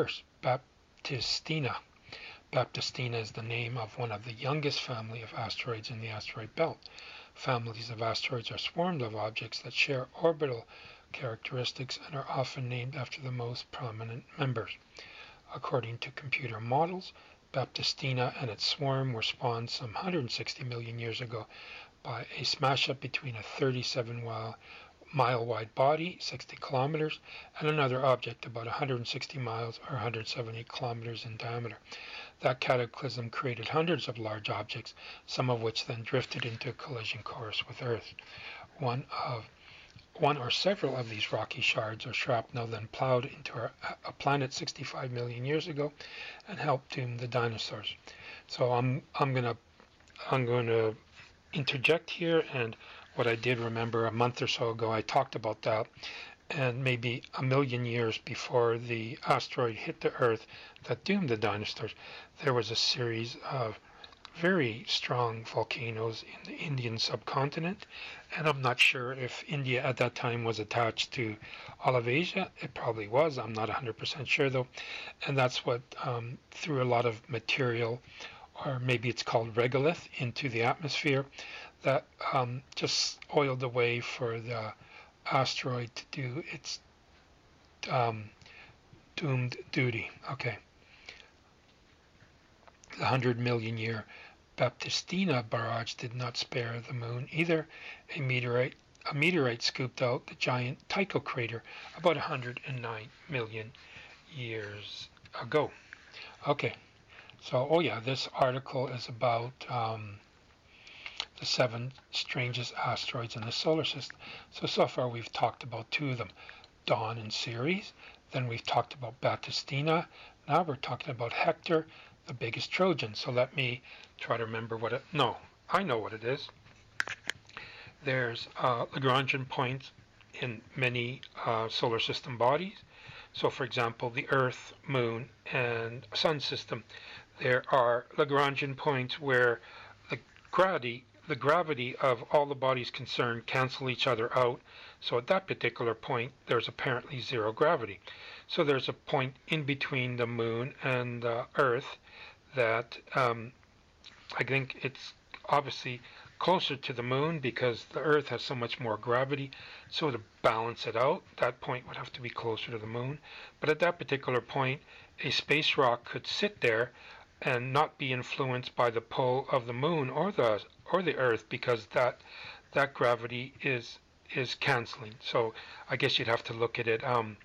Baptistina. Baptistina is the name of one of the youngest family of asteroids in the asteroid belt. Families of asteroids are swarms of objects that share orbital characteristics and are often named after the most prominent members. According to computer models, Baptistina and its swarm were spawned some one hundred sixty million years ago by a smash-up between a thirty-seven mile wide body, sixty kilometers, and another object about one hundred sixty miles or one hundred seventy kilometers in diameter. That cataclysm created hundreds of large objects, some of which then drifted into a collision course with Earth. One of One or several of these rocky shards or shrapnel then plowed into our, a planet sixty-five million years ago and helped doom the dinosaurs. So I'm I'm gonna I'm gonna interject here, and what I did remember a month or so ago I talked about that, and maybe a million years before the asteroid hit the Earth that doomed the dinosaurs, there was a series of very strong volcanoes in the Indian subcontinent, and I'm not sure if India at that time was attached to all of Asia. It probably was. I'm not one hundred percent sure though, and that's what um, threw a lot of material, or maybe it's called regolith, into the atmosphere that um, just oiled the way for the asteroid to do its um, doomed duty. Okay. The one hundred million year Baptistina barrage did not spare the moon either. A meteorite, a meteorite scooped out the giant Tycho crater about one hundred nine million years ago. Okay, so, oh yeah, this article is about um, the seven strangest asteroids in the solar system. So, so far we've talked about two of them, Dawn and Ceres. Then we've talked about Baptistina. Now we're talking about Hector, the biggest Trojan. So let me try to remember what it, no, I know what it is. There's uh, Lagrangian points in many uh, solar system bodies. So for example, the Earth, Moon, and Sun system, there are Lagrangian points where the gravity, the gravity of all the bodies concerned cancel each other out. So at that particular point, there's apparently zero gravity. So there's a point in between the Moon and the Earth that um, I think it's obviously closer to the Moon because the Earth has so much more gravity. So to balance it out, that point would have to be closer to the Moon. But at that particular point, a space rock could sit there and not be influenced by the pull of the Moon or the or the Earth, because that that gravity is is canceling. So I guess you'd have to look at it. Um,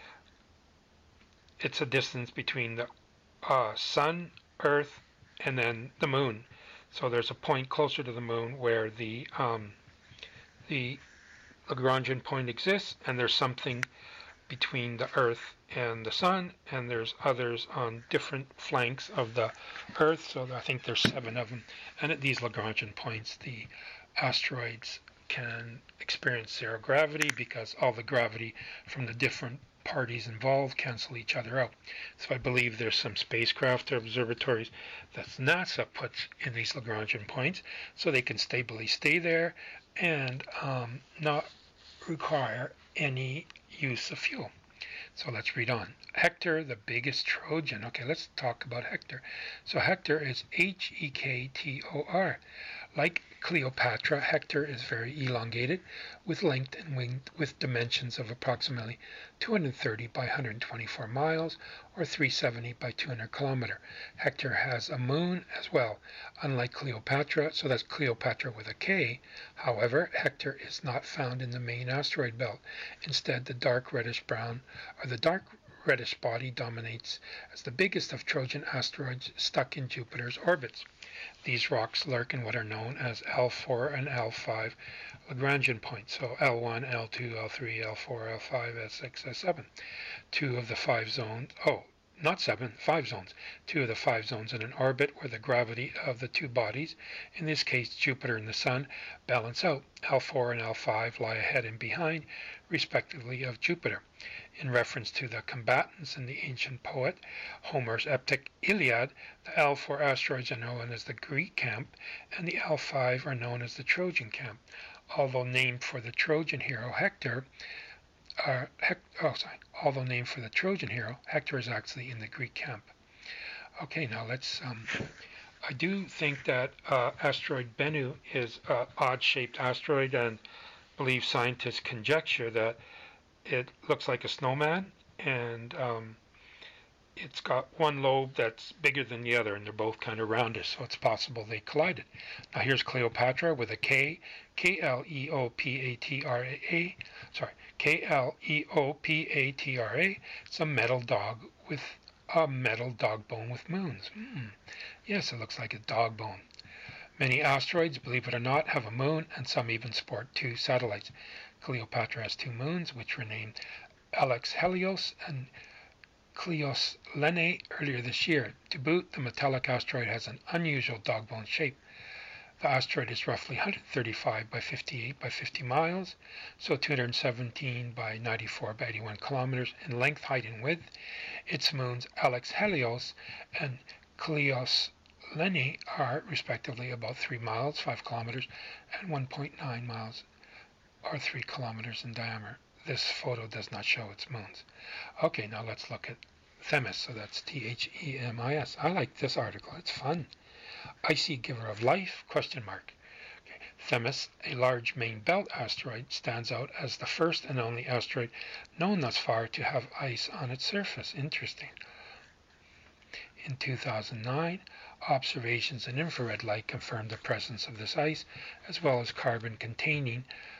it's a distance between the uh, Sun, Earth, and then the Moon. So there's a point closer to the Moon where the um, the Lagrangian point exists, and there's something between the Earth and the Sun, and there's others on different flanks of the Earth. So I think there's seven of them. And at these Lagrangian points, the asteroids can experience zero gravity because all the gravity from the different parties involved cancel each other out. So I believe there's some spacecraft or observatories that NASA puts in these Lagrangian points so they can stably stay there and um, not require any use of fuel. So let's read on. Hector, the biggest Trojan. Okay, let's talk about Hector. So Hector is H E K T O R. Like Cleopatra, Hector is very elongated, with length and width with dimensions of approximately two hundred thirty by one hundred twenty-four miles, or three hundred seventy by two hundred kilometer. Hector has a moon as well, unlike Cleopatra, so that's Cleopatra with a K. However, Hector is not found in the main asteroid belt. Instead, the dark reddish-brown, or the dark reddish body dominates as the biggest of Trojan asteroids stuck in Jupiter's orbits. These rocks lurk in what are known as L four and L five Lagrangian points, so L one, L two, L three, L four, L five, L six, L seven. Two of the five zones, oh, not seven, five zones. Two of the five zones in an orbit where the gravity of the two bodies, in this case Jupiter and the Sun, balance out. L four and L five lie ahead and behind, respectively, of Jupiter. In reference to the combatants in the ancient poet Homer's epic Iliad, the L four asteroids are known as the Greek camp, and the L five are known as the Trojan camp. Although named for the Trojan hero Hector, uh, Hec- oh, sorry, although named for the Trojan hero, Hector is actually in the Greek camp. Okay, now let's, um, I do think that uh, asteroid Bennu is an odd-shaped asteroid, and believe scientists conjecture that it looks like a snowman, and um, it's got one lobe that's bigger than the other, and they're both kind of rounded, so it's possible they collided. Now here's Cleopatra with a K, K L E O P A T R A, sorry, K L E O P A T R A. It's a metal dog with a metal dog bone with moons. Mm. Yes, it looks like a dog bone. Many asteroids, believe it or not, have a moon, and some even sport two satellites. Cleopatra has two moons, which were named Alex Helios and Cleos Lene earlier this year. To boot, the metallic asteroid has an unusual dog bone shape. The asteroid is roughly one hundred thirty-five by fifty-eight by fifty miles, so two hundred seventeen by ninety-four by eighty-one kilometers in length, height, and width. Its moons, Alex Helios and Cleos Lene, are respectively about three miles, five kilometers, and one point nine miles, or three kilometers in diameter. This photo does not show its moons. Okay, now let's look at Themis. So that's T H E M I S. I like this article. It's fun. Icy giver of life? Question mark. Okay. Themis, a large main belt asteroid, stands out as the first and only asteroid known thus far to have ice on its surface. Interesting. In two thousand nine, observations in infrared light confirmed the presence of this ice, as well as carbon-containing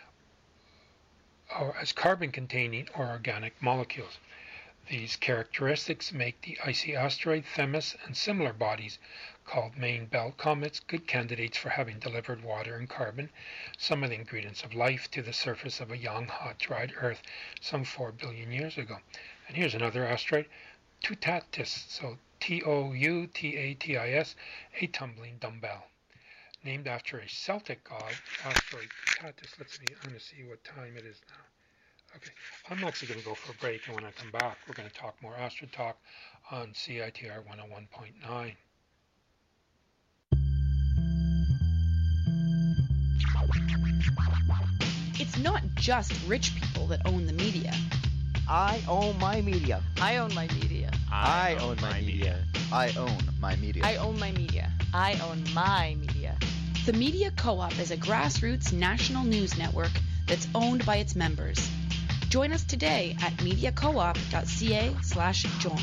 or as carbon-containing or organic molecules. These characteristics make the icy asteroid Themis and similar bodies called main belt comets good candidates for having delivered water and carbon, some of the ingredients of life, to the surface of a young, hot, dried Earth some four billion years ago. And here's another asteroid, Toutatis, so T O U T A T I S, a tumbling dumbbell. Named after a Celtic god, asteroid Toutatis. Let's see, I'm going to see what time it is now. Okay, I'm actually going to go for a break, and when I come back, we're going to talk more Astro Talk on C I T R one oh one point nine.
It's not just rich people that own the media.
I own my media.
I own my media.
I, I own my media. I own my media.
I own my media.
I own my media.
The Media Co-op is a grassroots national news network that's owned by its members. Join us today at mediacoop.ca slash join.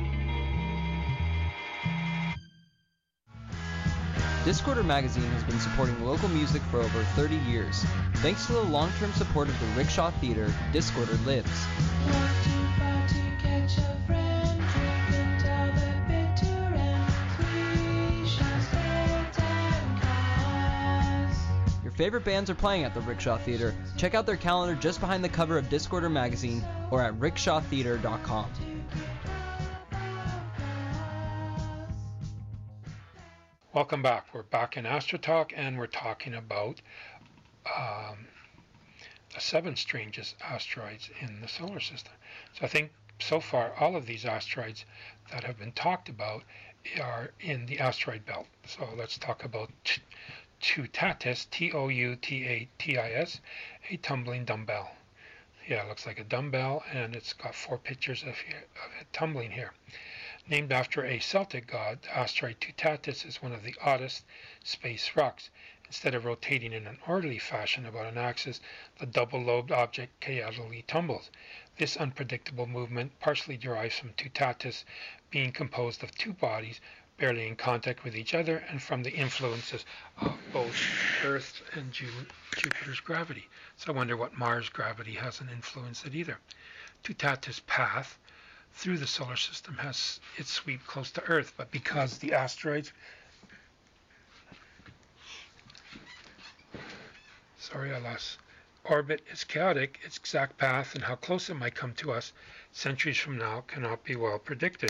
Discorder Magazine has been supporting local music for over thirty years. Thanks to the long-term support of the Rickshaw Theater, Discorder lives. Your favorite bands are playing at the Rickshaw Theater. Check out their calendar just behind the cover of Discorder Magazine or at rickshaw theater dot com.
Welcome back. We're back in Astro Talk, and we're talking about um, the seven strangest asteroids in the solar system. So I think so far all of these asteroids that have been talked about are in the asteroid belt. So let's talk about Toutatis, T O U T A T I S, a tumbling dumbbell. Yeah, it looks like a dumbbell, and it's got four pictures of, of it tumbling here. Named after a Celtic god, the asteroid Toutatis is one of the oddest space rocks. Instead of rotating in an orderly fashion about an axis, the double-lobed object chaotically tumbles. This unpredictable movement partially derives from Toutatis being composed of two bodies barely in contact with each other, and from the influences of both Earth's and Ju Jupiter's gravity. So I wonder what Mars' gravity hasn't influenced it either. Toutatis' path through the solar system has its sweep close to Earth, but because the asteroids sorry I lost orbit is chaotic, its exact path and how close it might come to us centuries from now cannot be well predicted.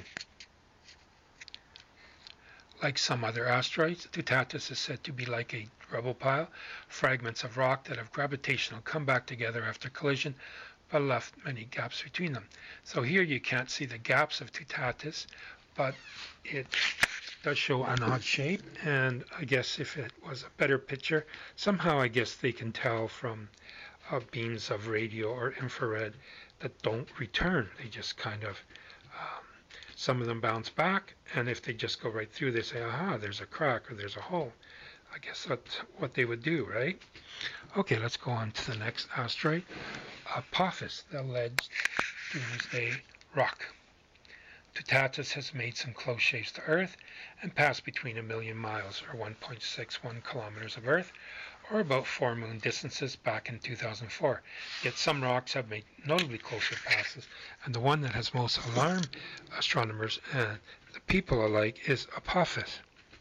Like some other asteroids, Toutatis is said to be like a rubble pile, fragments of rock that have gravitational come back together after collision, but left many gaps between them. So here you can't see the gaps of Toutatis, but it does show an odd shape, and I guess if it was a better picture, somehow I guess they can tell from uh, beams of radio or infrared that don't return. They just kind of, um, some of them bounce back, and if they just go right through, they say, aha, there's a crack or there's a hole. I guess that's what they would do, right? Okay, let's go on to the next asteroid. Apophis, the alleged doomsday rock. Tutatis has made some close shaves to Earth and passed between a million miles, or one point six one kilometers of Earth, or about four moon distances back in two thousand four. Yet some rocks have made notably closer passes, and the one that has most alarmed astronomers and the people alike is Apophis.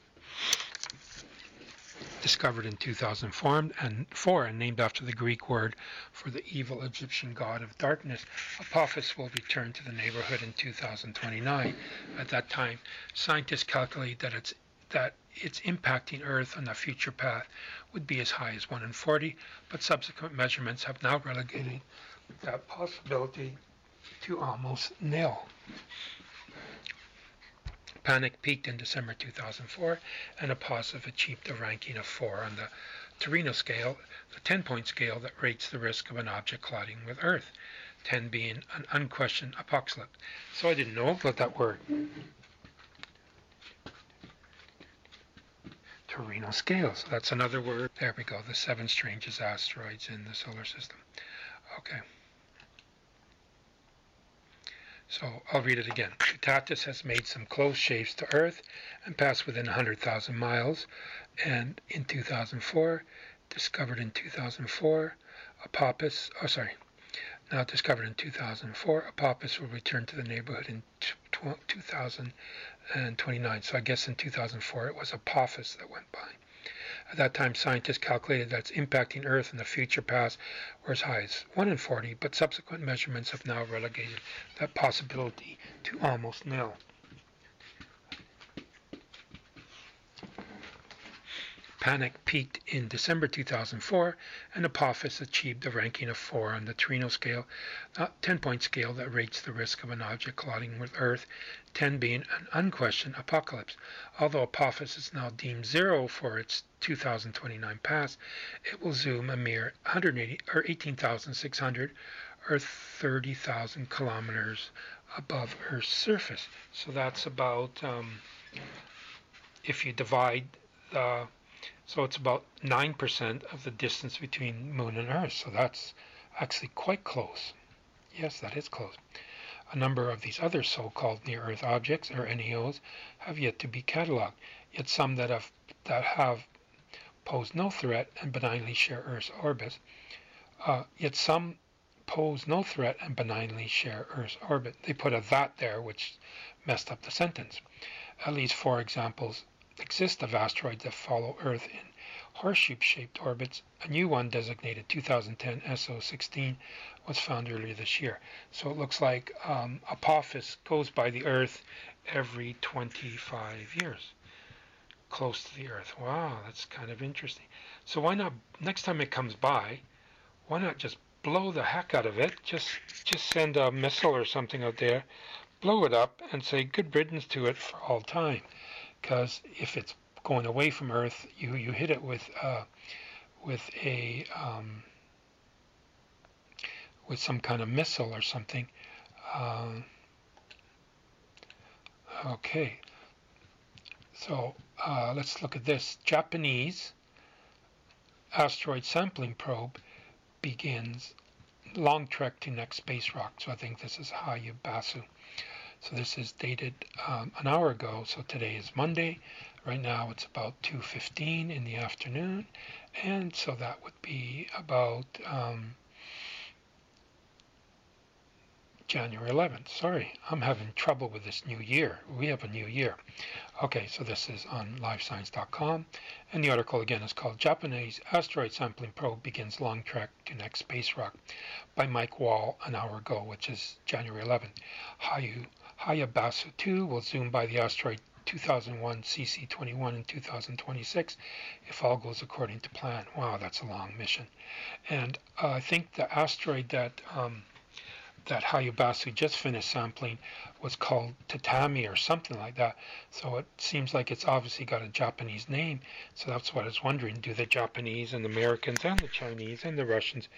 Discovered in two thousand four and, four, and named after the Greek word for the evil Egyptian god of darkness, Apophis will return to the neighborhood in two thousand twenty-nine. At that time, scientists calculate that its that its impacting Earth on the future path would be as high as one in forty, but subsequent measurements have now relegated that possibility to almost nil. Panic peaked in December two thousand four, and Apophis achieved a ranking of four on the Torino scale, the ten-point scale that rates the risk of an object colliding with Earth, ten being an unquestioned apocalypse. So I didn't know about that word. Torino scale. So that's another word. There we go. The seven strangest asteroids in the solar system. Okay. So I'll read it again. Tutatis has made some close shaves to Earth and passed within one hundred thousand miles. And in two thousand four, discovered in two thousand four, Apophis, oh sorry, now discovered in two thousand four, Apophis will return to the neighborhood in two thousand twenty-nine. So I guess in two thousand four it was Apophis that went by. At that time, scientists calculated that its impacting Earth in the future past were as high as one in forty, but subsequent measurements have now relegated that possibility to almost nil. Panic peaked in December two thousand four, and Apophis achieved a ranking of four on the Torino scale, a ten-point scale that rates the risk of an object colliding with Earth, ten being an unquestioned apocalypse. Although Apophis is now deemed zero for its two thousand twenty-nine pass, it will zoom a mere one hundred eighty or eighteen thousand six hundred or thirty thousand kilometers above Earth's surface. So that's about, um, if you divide the So it's about nine percent of the distance between Moon and Earth. So that's actually quite close. Yes, that is close. A number of these other so-called near-Earth objects, or N E Os, have yet to be catalogued. Yet some that have that have posed no threat and benignly share Earth's orbit. Uh, yet some pose no threat and benignly share Earth's orbit. They put a that there, which messed up the sentence. At least four examples exist of asteroids that follow Earth in horseshoe-shaped orbits. A new one designated two thousand ten S O sixteen was found earlier this year. So it looks like um, Apophis goes by the Earth every twenty-five years, close to the Earth. Wow, that's kind of interesting. So why not, next time it comes by, why not just blow the heck out of it? Just, just send a missile or something out there, blow it up, and say good riddance to it for all time. Because if it's going away from Earth, you, you hit it with uh, with a um, with some kind of missile or something. Uh, okay, so uh, let's look at this. Japanese asteroid sampling probe begins long trek to next space rock. So I think this is Hayabusa. So this is dated um, an hour ago, so today is Monday. Right now it's about two fifteen in the afternoon, and so that would be about um, January eleventh. Sorry, I'm having trouble with this new year. We have a new year. Okay, so this is on live science dot com, and the article again is called Japanese Asteroid Sampling Probe Begins Long Trek to Next Space Rock by Mike Wall an hour ago, which is January eleventh. Hayu Hayabusa two will zoom by the asteroid two thousand one C C twenty-one in two thousand twenty-six if all goes according to plan. Wow, that's a long mission. And uh, I think the asteroid that um, that Hayabusa just finished sampling was called Tatami or something like that. So it seems like it's obviously got a Japanese name. So that's what I was wondering. Do the Japanese and the Americans and the Chinese and the Russians,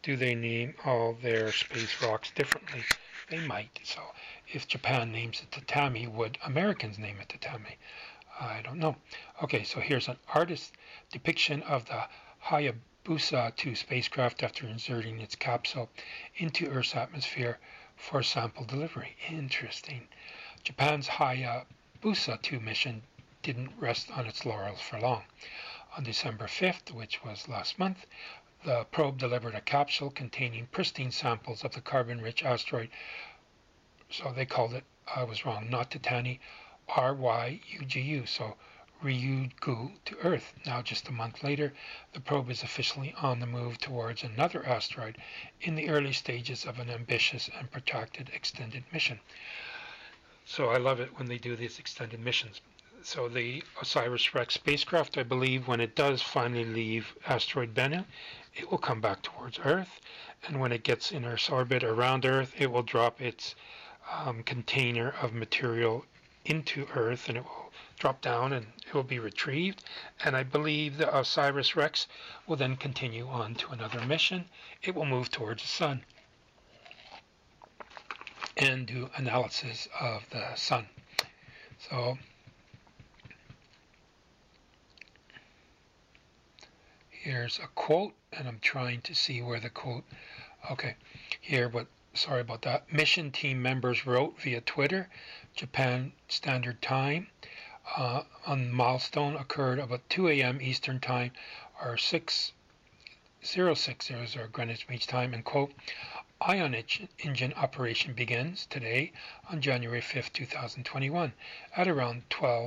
do they name all their space rocks differently? They might. So if Japan names it Tatami, would Americans name it Tatami? I don't know. Okay, so here's an artist's depiction of the Hayabusa two spacecraft after inserting its capsule into Earth's atmosphere for sample delivery. Interesting. Japan's Hayabusa two mission didn't rest on its laurels for long. On December fifth, which was last month, the probe delivered a capsule containing pristine samples of the carbon-rich asteroid. So they called it, I was wrong, not Tatani, R Y U G U, so Ryugu to Earth. Now, just a month later, the probe is officially on the move towards another asteroid in the early stages of an ambitious and protracted extended mission. So I love it when they do these extended missions. So the OSIRIS-REx spacecraft, I believe, when it does finally leave asteroid Bennu, it will come back towards Earth, and when it gets in Earth's orbit around Earth, it will drop its um, container of material into Earth, and it will drop down and it will be retrieved. And I believe the OSIRIS-REx will then continue on to another mission. It will move towards the Sun and do analysis of the Sun. So here's a quote, and I'm trying to see where the quote, okay, here, but sorry about that. Mission team members wrote via Twitter, Japan Standard Time, uh, on milestone occurred about two A M Eastern Time, or six oh six hundred Greenwich Mean Time, and quote, Ion engine operation begins today on January fifth, two thousand twenty-one at around twelve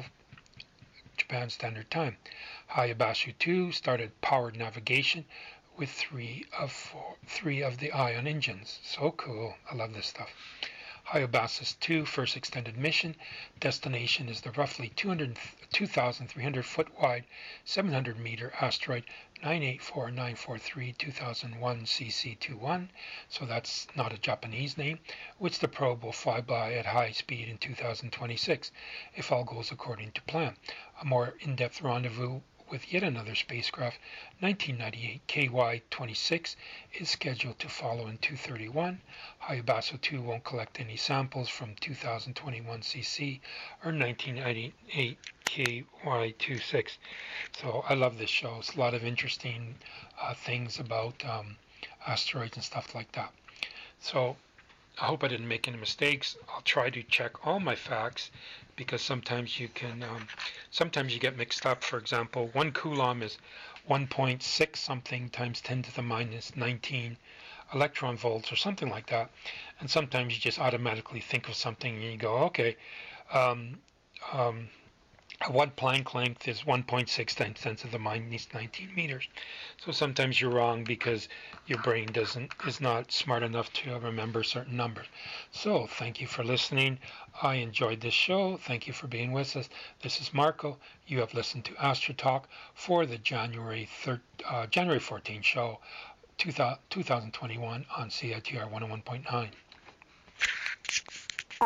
Japan Standard Time. Hayabusa two started powered navigation with three of four, three of the Ion engines. So cool. I love this stuff. Hayabusa two first extended mission destination is the roughly two thousand three hundred foot wide, seven hundred meter asteroid nine eight four nine four three two thousand one C C twenty-one, so that's not a Japanese name, which the probe will fly by at high speed in two thousand twenty-six, if all goes according to plan. A more in-depth rendezvous with yet another spacecraft, nineteen ninety-eight K Y twenty-six, is scheduled to follow in two thirty-one. Hayabusa two won't collect any samples from two thousand twenty-one C C or nineteen ninety-eight K Y twenty-six. So I love this show. It's a lot of interesting uh, things about um, asteroids and stuff like that. So I hope I didn't make any mistakes. I'll try to check all my facts, because sometimes you can, um, sometimes you get mixed up. For example, one coulomb is one point six something times ten to the minus nineteen electron volts or something like that. And sometimes you just automatically think of something and you go, okay, um, um, one Planck length is one point six times ten to the minus nineteen meters. So sometimes you're wrong because your brain doesn't is not smart enough to remember certain numbers. So thank you for listening. I enjoyed this show. Thank you for being with us. This is Marco. You have listened to Astro Talk for the January third, uh, January fourteenth show, two thousand twenty-one on C I T R one oh one point nine.